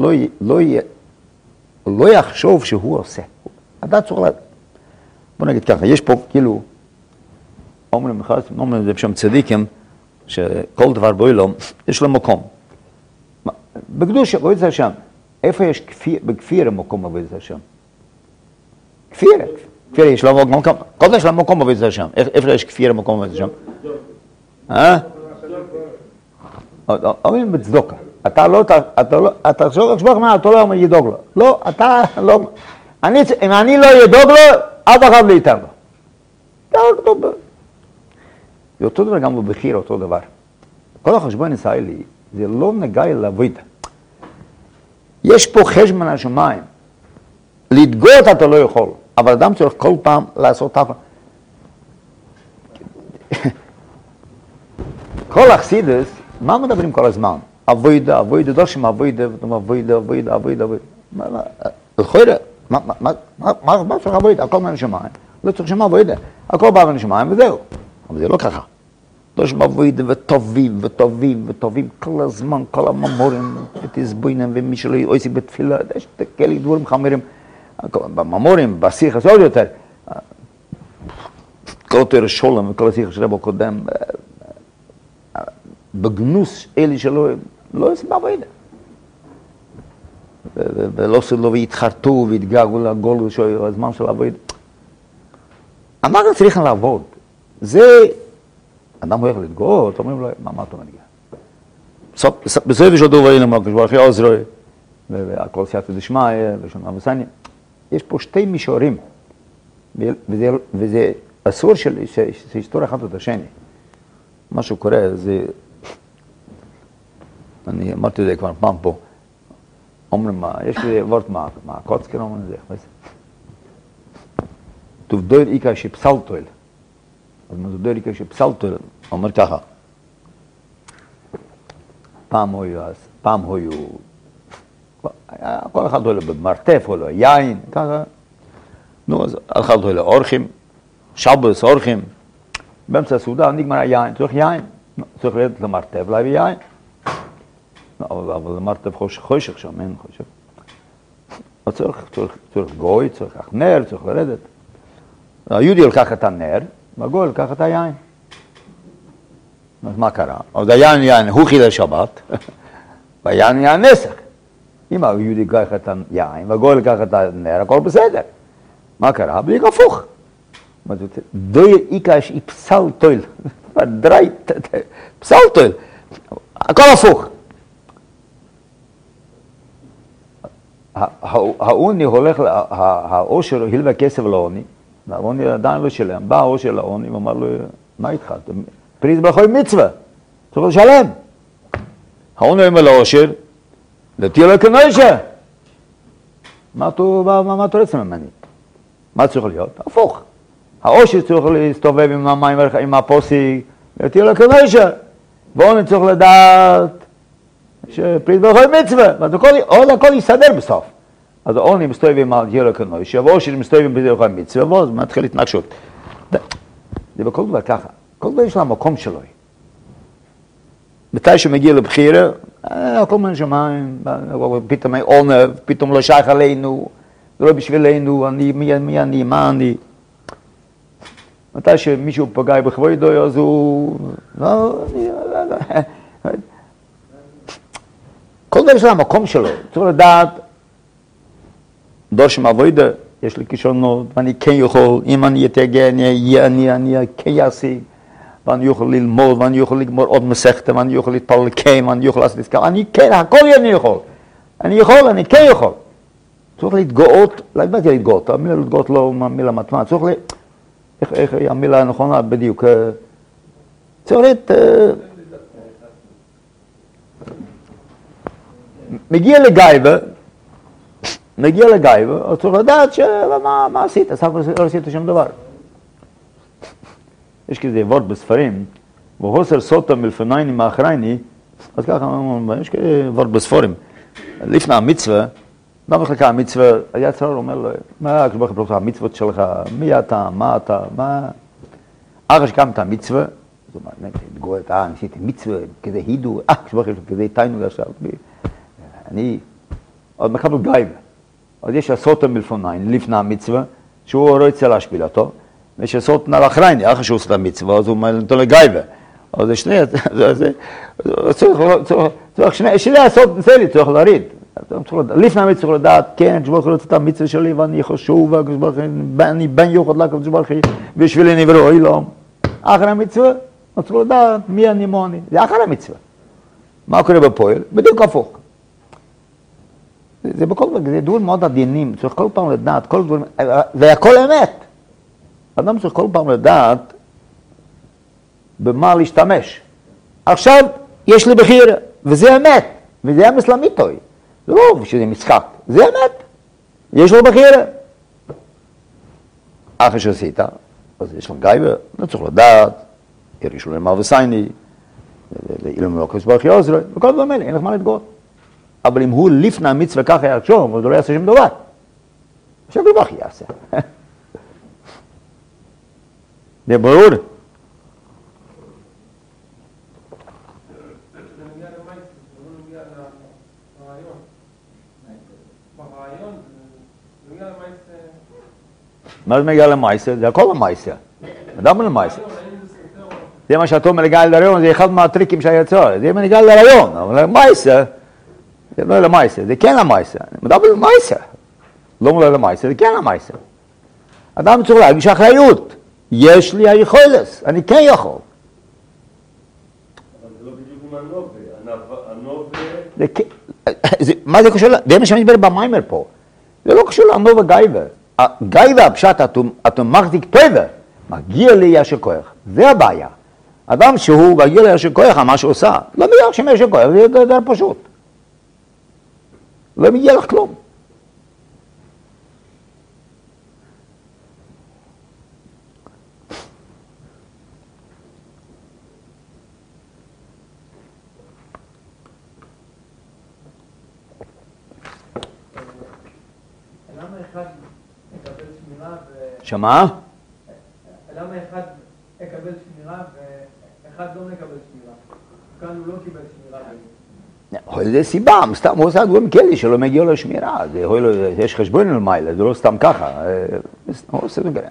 לא יחשוב שהוא עושה. אדם צריך לדעת. בוא נגיד ככה, יש פה כאילו, אומרים את זה בשם צדיקים, שכל דבר בעולם יש לו מקום. בקדושה, עבודת השם, איפה יש בכפיר מקום עבודת השם? כפיר יש לו מקום, כל זה יש לו מקום עבודת השם. איפה יש כפיר מקום עבודת השם? אומרים בצדוקה. אתה תחשוב מה, אתה לא אומר ידוג לו. לא, אתה לא... אם אני לא ידוג לו, אף אחד לא ייתן לו. זה אותו דבר גם בבחיר, אותו דבר. כל החשבון הישראלי, זה לא נגע לעבודה. יש פה חשבון השמיים. להתגות אתה לא יכול, אבל אדם צריך כל פעם לעשות אף... כל החסידות, מה מדברים כל הזמן? עבודה, דורשים עבודה, עבודה. לכאורה, מה צריך עבודה? הכל מהשמיים. לא צריך שם עבודה. הכל בא מהשמיים וזהו. אבל זה לא ככה. דורשים עבודה וטובים כל הזמן, כל הממורים, ותסבוינם ומי שלא יעשי בתפילה, יש כאלה דברים חמורים. בממורים, בשיחה, זה עוד יותר. כל יותר שולם וכל השיחה של רבו קודם, בגנוס אלה שלא עושים בעבודה. ולא עשו לו והתחרטו והתגעגעו לגול של הזמן של העבודה. אנחנו צריכים לעבוד. זה, אדם הולך להתגאות, אומרים לו, מה אתה מנהיגה? בסופו של דבר, כשברוך הוא עוזרו, והכל סייעתא דשמיא, ושונה וסניה. יש פה שתי מישורים, וזה אסור שיסתור אחד את השני. מה שקורה זה, אני אמרתי את זה כבר פעם פה, אומרים מה, יש לי וורט מה קוצקר אומרים את זה, תובדור איקה שפסלתויל, אז מה תובדור איקה שפסלתויל, אומר ככה, פעם היו, כל אחד הולך במרתף, הולך יין, ככה, נו, אז אחד הולך אורחים, שבוס אורחים, באמצע הסעודה נגמר היין, צריך יין, צריך לרדת למרתף, להביא יין. אבל למרתף חושך שם, אין חושך. אז צריך גוי, צריך נר, צריך לרדת. היהודי לקח את הנר, והגוי לקח את היין. אז מה קרה? אז היין, הוא חילל שבת, והיין היה נסך. אם היהודי לקח את היין, והגוי לקח את הנר, הכל בסדר. מה קרה? בדיוק הפוך. דוי איקש פסלתויל, פסלתויל, הכל הפוך. העוני הולך, העושר הלווה כסף לעוני, והעוני עדיין לא שלם, בא העושר לעוני ואמר לו, מה איתך? פריז בכל מצווה, צריך לשלם. העוני אומר לעושר, לתהיה לו כנוישה. מה אתה רוצה ממני? מה צריך להיות? הפוך. העושר צריך להסתובב עם המים, עם הפוסי, לתהיה לו כנוישה. ועוני צריך לדעת, שפריז בכל מצווה, עוד הכל יסדר בסוף. אז העוני מסתובב עם הג'ירה כנוישה, והעושר מסתובב עם פריז בכל מצווה, ואז מתחיל התנגשות. זה בכל דבר ככה, כל דבר יש לה מקום שלו. מתי שמגיע לבחירה, הכל מן שמיים, פתאום עונב, פתאום לא שייך עלינו, זה לא בשבילנו, מי אני, מה אני. מתי שמישהו פגע בכבודו, אז הוא... כל דבר יש לה מקום שלו, צריך לדעת, דורשים עבודה, יש לי כישרונות, ואני כן יכול, אם אני אתגע, אני כן יעשי, ואני יכול ללמוד, ואני יכול לגמור עוד מסכת, ואני יכול להתפלל לקיים, ואני יכול לעשות עסקה, אני כן, הכל אני יכול. אני כן יכול. צריך להתגאות, לא באתי להתגאות, המילה להתגאות לא מילה מתמטית, צריך איך המילה הנכונה בדיוק, צריך מגיע לגייבה, אז צריך לדעת מה עשית, אז לא עשית שום דבר. יש כזה וורט בספרים, והוסר סוטה מלפנייני מאחרייני, אז ככה, יש כזה וורט בספרים. לפני המצווה, במחלקה המצווה, היה צרור אומר לו, מה כשברך פלוס המצוות שלך, מי אתה, מה אתה, מה... אחרי שקמת המצווה, זאת אומרת, תגורת, עשיתי מצווה, כזה הידו, כשברך כזה תיינו עכשיו, אני עוד מקבל גייבה. עוד יש הסוטה מלפוניים, לפני המצווה, שהוא רוצה להשפיל אותו, ויש הסוטה על אחרייני, אחרי שהוא עושה את המצווה, אז הוא נותן לגייבה. אז זה שני, צריך שני הסוטה נצלי, צריך להריד. לפני המצווה צריך לדעת, כן, כשברוך הוא רוצה את המצווה שלי, ואני חשוב, ואני בן יוחד לקבל שברכי, בשבילי נבראו אילום. אחרי המצווה, צריך לדעת מי אני מוני, זה אחרי המצווה. מה קורה בפועל? בדיוק הפוך. זה דברים מאוד עדינים, צריך כל פעם לדעת, כל דברים, והכל אמת. אדם צריך כל פעם לדעת במה להשתמש. עכשיו יש לי בחיר, וזה אמת, וזה אמס למיתוי. זה לא שזה משחק, זה אמת. יש לו בחיר. אחרי שעשית, אז יש לו גייבר, לא צריך לדעת, יריש לו למר וסייני, אילום לא כוס ברכי עוזרי, וכל דברים האלה, אין לך מה לתגות. אבל אם הוא לפני המצווה ככה יחשוב, אז הוא לא יעשה שום דבר. עכשיו הוא בכי יעשה. זה ברור. זה נגיע למייסר, זה לא נגיע לרעיון. ברעיון זה נגיע למייסר. מה זה מגיע למייסר? זה הכל למייסר. אדם למייסר. זה מה שאתה אומר לגל לרעיון, זה אחד מהטריקים שהיצור. זה מגיע לרעיון, אבל למייסר, זה לא למייסר, זה כן למייסר. מדבר למייסר. לא אומר למייסר, זה כן למייסר. אדם צריך להגיש אחריות. יש לי היכולת, אני כן יכול. אבל זה לא בדיוק עם הנובה. מה זה קשור? זה מה שאני מדבר במיימר פה. זה לא קשור לנובה גייבה. גייבה הפשט, אתה מחזיק טובה, מגיע לי ישר כוח. זה הבעיה. אדם שהוא מגיע לי ישר כוח, מה שהוא עושה, לא מגיע לך ישר כוח, זה יותר פשוט. לא מגיע לך כלום. למה אחד יקבל שמירה שמה? למה אחד יקבל שמירה ואחד לא מקבל שמירה? כאן הוא לא קיבל שמירה. זה סיבה, סתם הוא עושה דברים כאלה שלא מגיע לו שמירה, יש חשבון למעלה, זה לא סתם ככה, הוא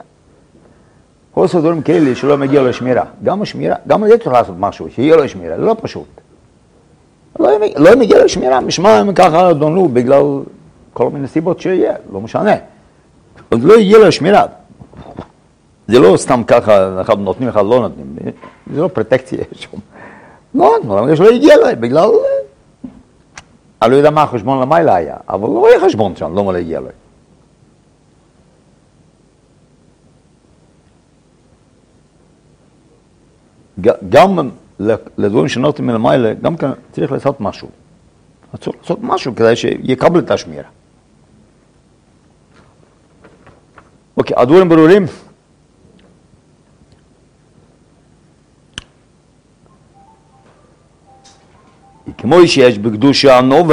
עושה דברים כאלה שלא מגיע לו שמירה, גם השמירה, גם זה צריך לעשות משהו, שיהיה לו שמירה, זה לא פשוט. לא מגיע לו שמירה, משמע הם ככה דונו בגלל כל מיני סיבות שיהיה, לא משנה. עוד לא יהיה לו שמירה. זה לא סתם ככה, נותנים לך, לא נותנים, זה לא פרוטקציה שום. לא, יש לו הגיע לו, בגלל... אני לא יודע מה החשבון למעלה היה, אבל לא היה חשבון שם, לא מה להגיע לו. גם לדברים שנותנים מלמעלה, גם כאן צריך לעשות משהו. צריך לעשות משהו כדי שיקבל את השמירה. אוקיי, הדברים ברורים? כמו שיש בקדושה הנובה,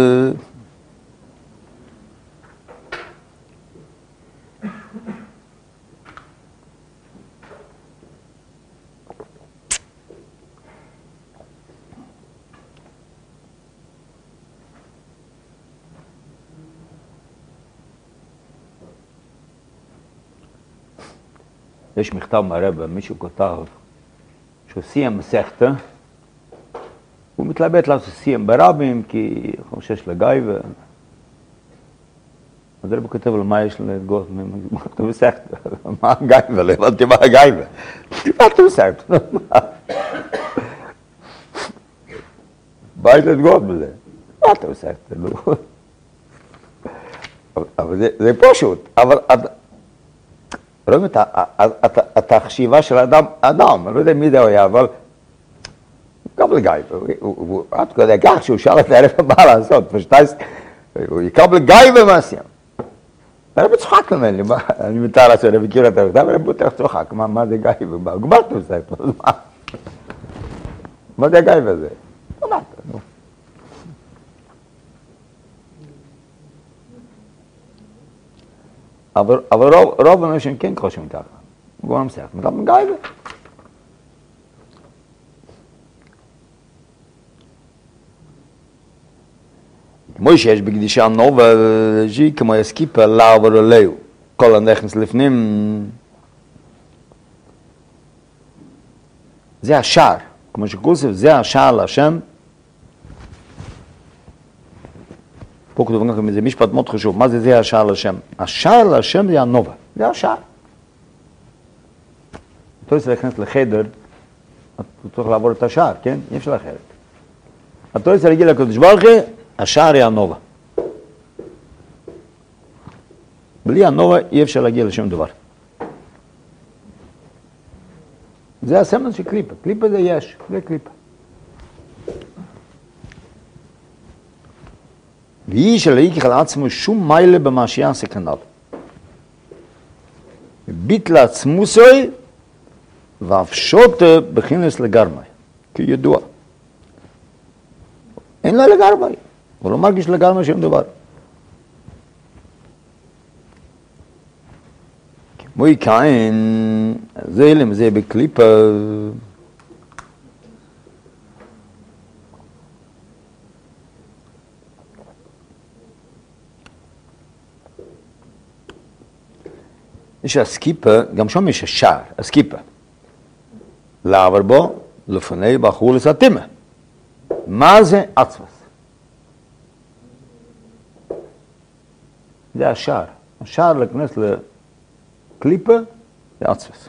יש מכתב מהרבא, מישהו כותב שהוא סיים מסכתא, הוא מתלבט לעשות סיים ברבים, כי הוא חושש לגייבה. אז הרבא כותב לו, מה יש לתגות? מה כתוב מסכתא? מה הגייבה? לא הבנתי מה הגייבה. מה כתוב מסכתא? בית לתגות בזה. מה כתוב מסכתא? אבל זה פשוט. אבל רואים את החשיבה של האדם, אני לא יודע מי זה היה, אבל הוא יקבל גייבה, עד כדי כך שהוא שאל את הערב מה לעשות, הוא יקבל גייבה מעשייה. הרב צוחק ממני, אני מתאר לעשות, אני מכיר את הרב, הרב בוטח צוחק, מה זה גייבה? גמרת עושה, מה זה הגייבה הזה? גמרת, נו. אבל רוב האנשים כן חושבים ככה, הוא גם מסך, מדברים גייבה. כמו שיש בקדישה נובה, שהיא כמו יסקיפה לאו ולאו, כל הנכנס לפנים, זה השער, כמו שכוסף, זה השער להשם. פה כתוב לכם, זה משפט מאוד חשוב, מה זה השער להשם? השער להשם זה הנובה, זה השער. אתה רוצה להכנס לחדר, אתה צריך לעבור את השער, כן? אי אפשר אחרת. אתה רוצה להגיע לקדוש ברוך הוא, השער היא הנובה. בלי הנובה אי אפשר להגיע לשום דבר. זה הסמל של קליפה. קליפה זה יש, זה קליפה. והיא שלהיכך על עצמו שום מיילה במשיח סכנל. ביט לעצמוסוי ואפשוט בכינס לגרמי, כידוע. אין לה לגרמי, הוא לא מרגיש לגרמי שום דבר. כמו כאן, זה אלה, זה בקליפה. יש הסקיפה, גם שם יש השער, הסקיפה. לעבר בו, לפני בחור לסתימה. מה זה עצמס? זה השער. השער להכנס לקליפה זה עצמס.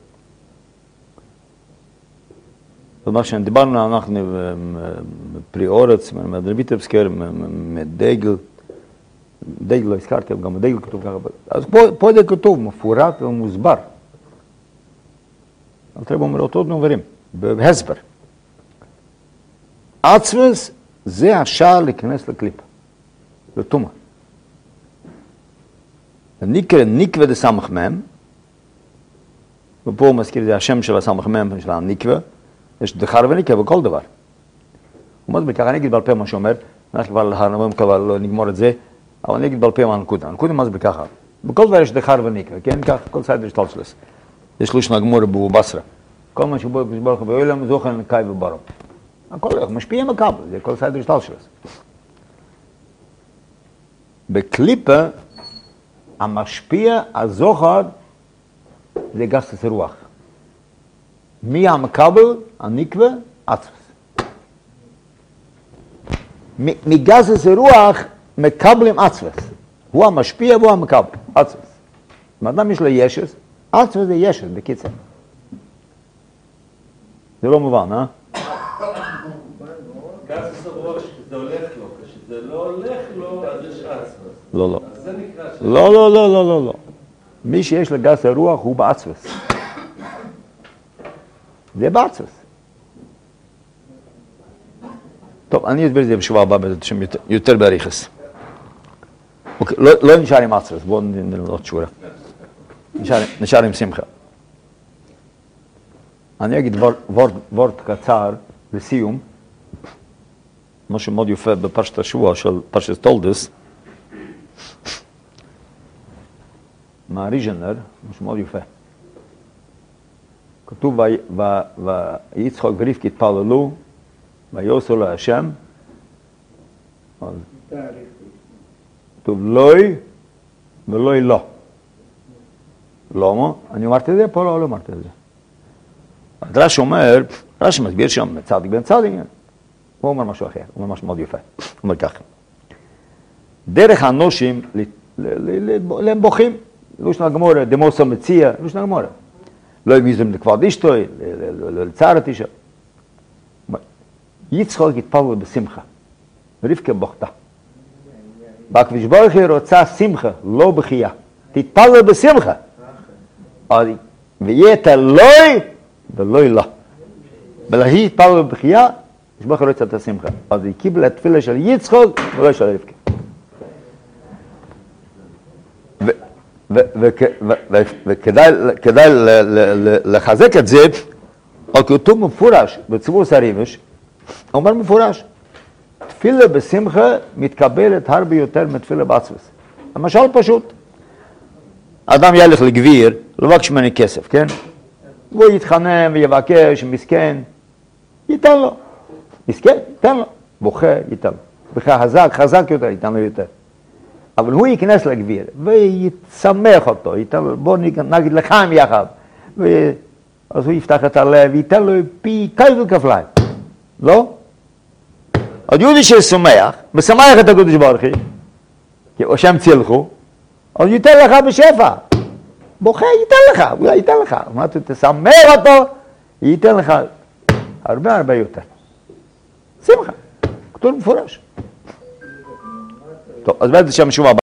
זאת אומרת שדיברנו אנחנו פרי אורץ, מדרביטבסקר, מדגל, דגל לא הזכרתי, גם דגל כתוב ככה. אז פה זה כתוב, מפורט ומוסבר. אבל treba אומר אותו דברים, בהסבר. עצמס זה השער להיכנס לקליפה, לתומה. נקרא נקווה דסמך מם, ופה הוא מזכיר, זה השם של הסמך מם, של הנקווה, יש דחר ונקווה בכל דבר. הוא אומר, בכך אני אגיד בעל פה מה שאומר, אנחנו כבר לא נגמור את זה, אבל אני אגיד בעל פה מה הנקודה. הנקודה מה זה בככה? בכל דבר יש דחר ונקווה, כן? כך, כל סיידר יש תלשלס. יש לושן הגמור בבו בסרה. כל מה שבו הקדוש ברוך הוא בעולם זוכן קאי וברום. הכל משפיע מקבל, זה כל סיידר יש תלשלס. בקליפה, המשפיע הזוכר זה גסס רוח. מי המקבל? הנקווה? עצמס. מגסס רוח מקבלים עצמס. הוא המשפיע והוא המקבל, עצמס. אם אדם יש לו ישס, עצמס זה ישס, בקיצר. זה לא מובן, אה? גסס הרוח שזה הולך לו, כשזה לא הולך לו, אז יש עצמס. לא, לא. אז זה נקרא ש... לא. מי שיש לו גס הרוח הוא בעצמס. זה בעצמס. טוב, אני אסביר את זה בשבוע הבא, יותר בעריכס. אוקיי, לא נשאר עם עצמס, בואו נלמוד שורה. נשאר עם שמחה. אני אגיד וורט קצר לסיום, משהו מאוד יפה בפרשת השבוע של פרשת תולדס, מהריז'נר, משהו מאוד יפה. כתוב, ויצחק ורבקה התפללו, ויעשו להשם, כתוב לוי ולוי לא. למה? אני אמרתי את זה, פה לא אמרתי את זה. רש"י אומר, רש"י מסביר שם צדיק בן צדיק, הוא אומר משהו אחר, הוא אומר משהו מאוד יפה. הוא אומר ככה, דרך האנושים להם בוכים, לושן הגמורה, דמוסו מציע, לושן הגמורה. לא יביזם לכבוד אשתו, לצערת אישה. יצחק התפלל בשמחה, רבקה בכתה. והקדוש ברוך הוא רוצה שמחה, לא בכייה. תתפלל בשמחה. ויהיה את אלוהי ולא לא. ולהיא התפלל בכייה, הקדוש ברוך הוא רוצה את השמחה. אז היא קיבלה תפילה של יצחק ולא של רבקה. וכדאי לחזק את זה, על כתוב מפורש בציבור סריבש, אומר מפורש, תפילה בשמחה מתקבלת הרבה יותר מתפילה בעצמס. למשל פשוט, אדם ילך לגביר, לא מבקש ממני כסף, כן? והוא יתחנן ויבקש, מסכן, ייתן לו. מסכן, ייתן לו. בוכה, ייתן לו. בחזק, חזק יותר, ייתן לו יותר. אבל הוא ייכנס לגביר, ויצמח אותו, ייתן לו, בוא נגיד לחיים יחד. אז הוא יפתח את הלב, וייתן לו פי כפל כפליים. לא? אז יהודי ששמח, משמח את הקדוש ברוך הוא, כי השם צילחו, אז ייתן לך בשפע. בוכה ייתן לך, אולי ייתן לך. אמרת, תשמח אותו, ייתן לך הרבה הרבה יותר. שמחה, כתוב מפורש. טוב, אז בעצם שם שוב הבא.